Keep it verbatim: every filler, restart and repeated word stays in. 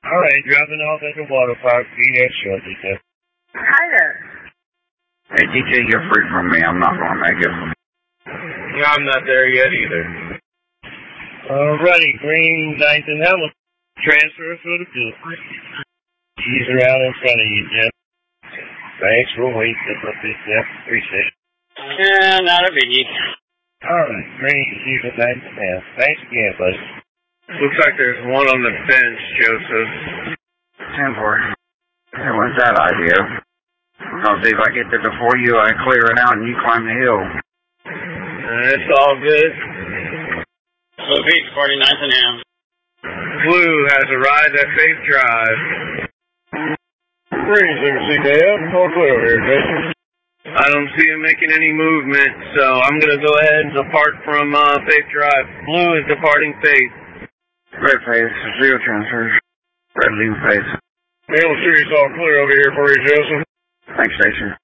All right, dropping off at the water park. Be there shortly, sir. Hi there. Hey, D J, you're free from me. I'm not going to make it. Yeah, I'm not there yet either. All righty, Green, ninth and Hamilton. Transfer for the two. He's around in front of you, Jeff. Thanks for waiting up this, Jeff. Appreciate it. Yeah, not a biggie. All right, Green, he's at ninth and half. Thanks again, buddy. Looks like there's one on the bench, Joseph. ten four. Hey, what's that idea? I'll see if I get there before you, I clear it out and you climb the hill. Uh, it's all good. Blue Beach, forty-ninth and half. Blue has arrived at Faith Drive. Green, C K F, all clear over here, Jason. I don't see him making any movement, so I'm going to go ahead and depart from uh, Faith Drive. Blue is departing Faith. Red phase, zero transfers. Red leave phase. Mail series all clear over here for you, Joseph. Thanks, Station.